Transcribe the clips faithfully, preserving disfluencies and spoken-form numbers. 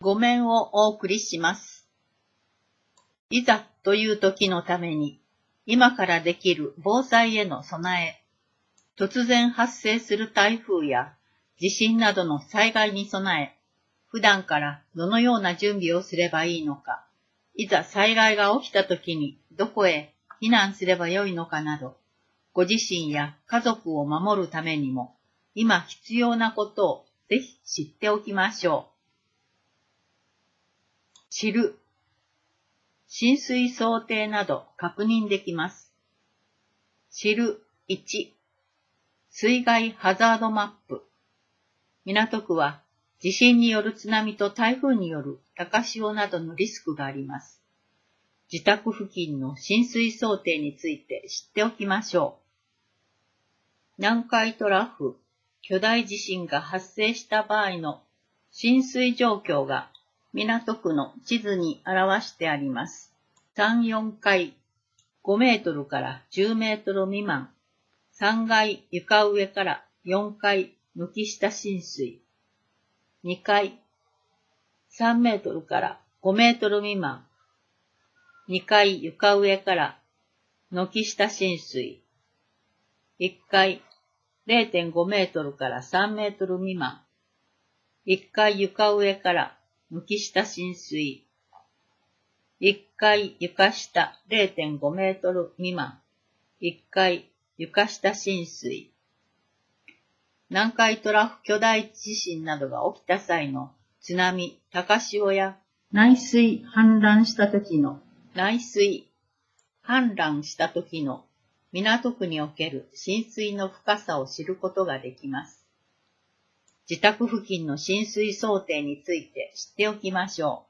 ご面をお送りします。いざという時のために、今からできる防災への備え、突然発生する台風や地震などの災害に備え、普段からどのような準備をすればいいのか、いざ災害が起きた時にどこへ避難すればよいのかなど、ご自身や家族を守るためにも、今必要なことをぜひ知っておきましょう。知る。浸水想定など確認できます。知るいち。水害ハザードマップ。港区は地震による津波と台風による高潮などのリスクがあります。自宅付近の浸水想定について知っておきましょう。南海トラフ、巨大地震が発生した場合の浸水状況が港区の地図に表してあります。さん、よんかい、ごメートルからじゅうメートル未満、さんがい床上からよんかい軒下浸水、にかい、さんメートルからごメートル未満、にかい床上から軒下浸水、いっかい れいてんごメートルからさんメートル未満、いっかい床上から軒下浸水、いっかい床下 れいてんごメートル未満、いっかい床下浸水。南海トラフ巨大地震などが起きた際の津波、高潮や内水氾濫した時の内水氾濫した時の港区における浸水の深さを知ることができます。自宅付近の浸水想定について知っておきましょ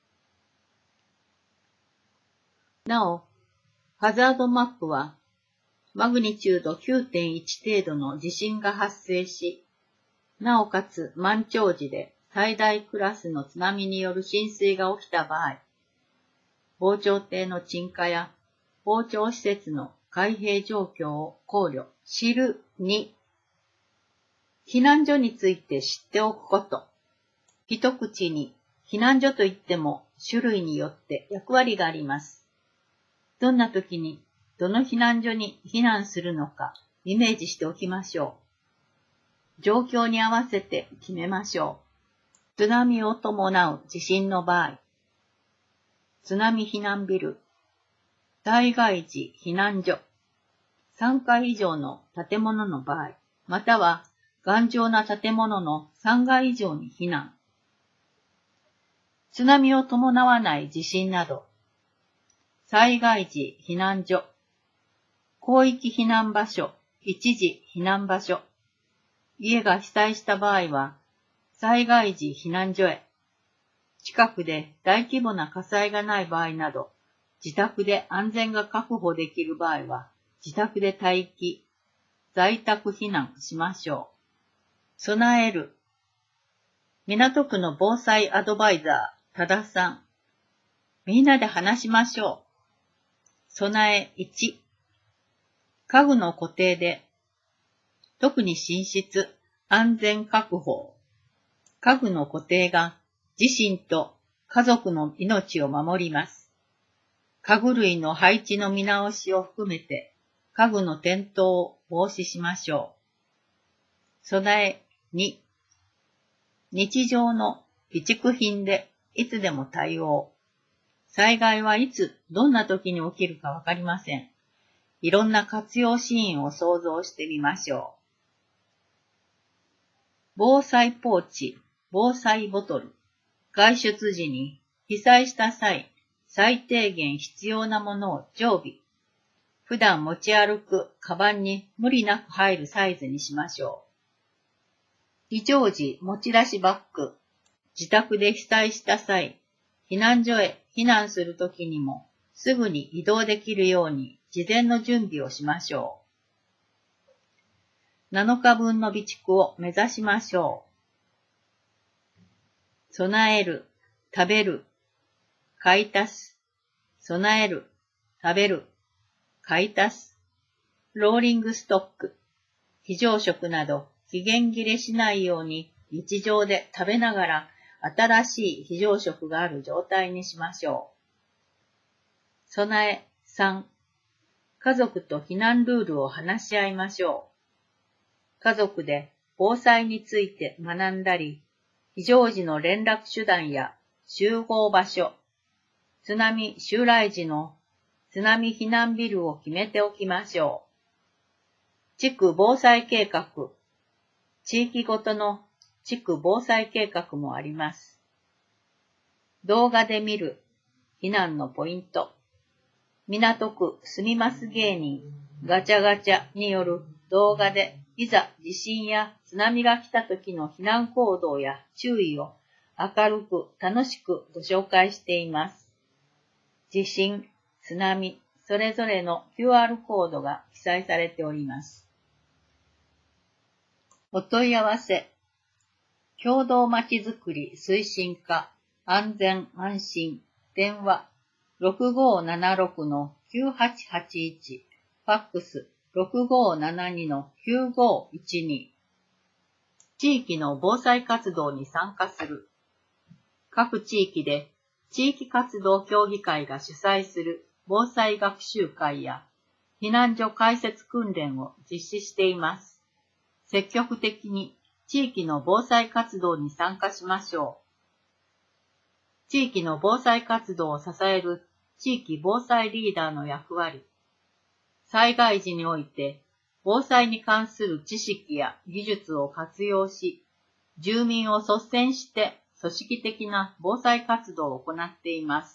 う。なお、ハザードマップはマグニチュード きゅうてんいち 程度の地震が発生し、なおかつ満潮時で最大クラスの津波による浸水が起きた場合、防潮堤の沈下や防潮施設の開閉状況を考慮。知るに、避難所について知っておくこと。一口に、避難所といっても種類によって役割があります。どんな時にどの避難所に避難するのかイメージしておきましょう。状況に合わせて決めましょう。津波を伴う地震の場合、津波避難ビル、災害時避難所、さんかい以上の建物の場合、または頑丈な建物のさんがい以上に避難。津波を伴わない地震など、災害時避難所、広域避難場所、一時避難場所、家が被災した場合は、災害時避難所へ、近くで大規模な火災がない場合など、自宅で安全が確保できる場合は、自宅で待機、在宅避難しましょう。備える。港区の防災アドバイザー、多田さん。みんなで話しましょう。備えいち。家具の固定で、特に寝室、安全確保。家具の固定が自身と家族の命を守ります。家具類の配置の見直しを含めて、家具の転倒を防止しましょう。備えに、日常の備蓄品でいつでも対応。災害はいつ、どんな時に起きるかわかりません。いろんな活用シーンを想像してみましょう。防災ポーチ、防災ボトル。外出時に被災した際、最低限必要なものを常備。普段持ち歩くカバンに無理なく入るサイズにしましょう。非常時持ち出しバッグ。自宅で被災した際、避難所へ避難するときにもすぐに移動できるように事前の準備をしましょう。なのかぶんの備蓄を目指しましょう。備える、食べる、買い足す、備える、食べる、買い足す、ローリングストック、非常食など期限切れしないように日常で食べながら新しい非常食がある状態にしましょう。備えさん、家族と避難ルールを話し合いましょう。家族で防災について学んだり、非常時の連絡手段や集合場所、津波襲来時の津波避難ビルを決めておきましょう。地区防災計画、地域ごとの地区防災計画もあります。動画で見る避難のポイント。港区住みます芸人ガチャガチャによる動画でいざ地震や津波が来た時の避難行動や注意を明るく楽しくご紹介しています。地震、津波、それぞれの キューアール コードが記載されております。お問い合わせ。共同まちづくり推進課安全安心電話 ろくごーななろくのきゅうはちはちいち ファックス ろくごーななにのきゅうごーいちに。地域の防災活動に参加する。各地域で地域活動協議会が主催する防災学習会や避難所開設訓練を実施しています。積極的に地域の防災活動に参加しましょう。地域の防災活動を支える地域防災リーダーの役割。災害時において防災に関する知識や技術を活用し、住民を率先して組織的な防災活動を行っています。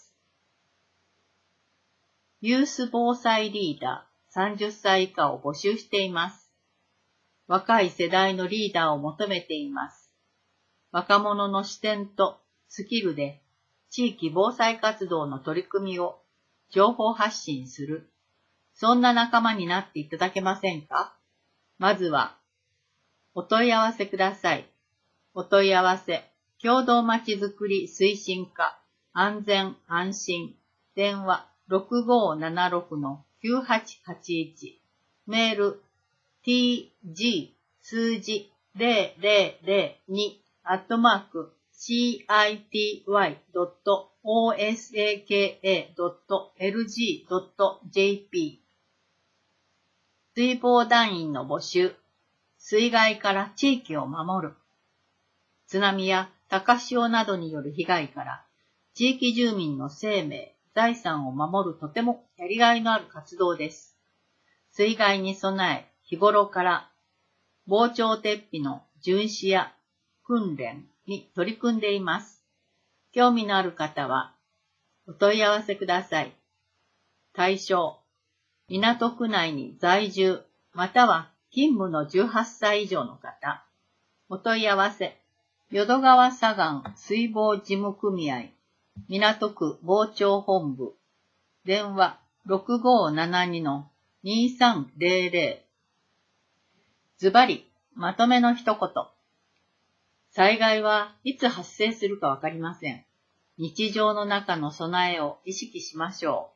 ユース防災リーダーさんじゅっさい以下を募集しています。若い世代のリーダーを求めています。若者の視点とスキルで地域防災活動の取り組みを情報発信する。そんな仲間になっていただけませんか？まずは、お問い合わせください。お問い合わせ、共同まちづくり推進課安全安心電話 ろくごーななろくのきゅうはちはちいち メール ティージー 数字 ゼロゼロゼロに アットマーク シーアイティーワイ ドット オーエスエーケーエー ドット エルジー ドット ジェーピー。水防団員の募集。水害から地域を守る。津波や高潮などによる被害から地域住民の生命、財産を守るとてもやりがいのある活動です。水害に備え、日頃から防潮鉄皮の巡視や訓練に取り組んでいます。興味のある方はお問い合わせください。対象、港区内に在住または勤務のじゅうはっさい以上の方。お問い合わせ、淀川左岸水防事務組合港区防潮本部電話 ろくごーななにのにさんゼロゼロ。ズバリ、まとめの一言。災害はいつ発生するかわかりません。日常の中の備えを意識しましょう。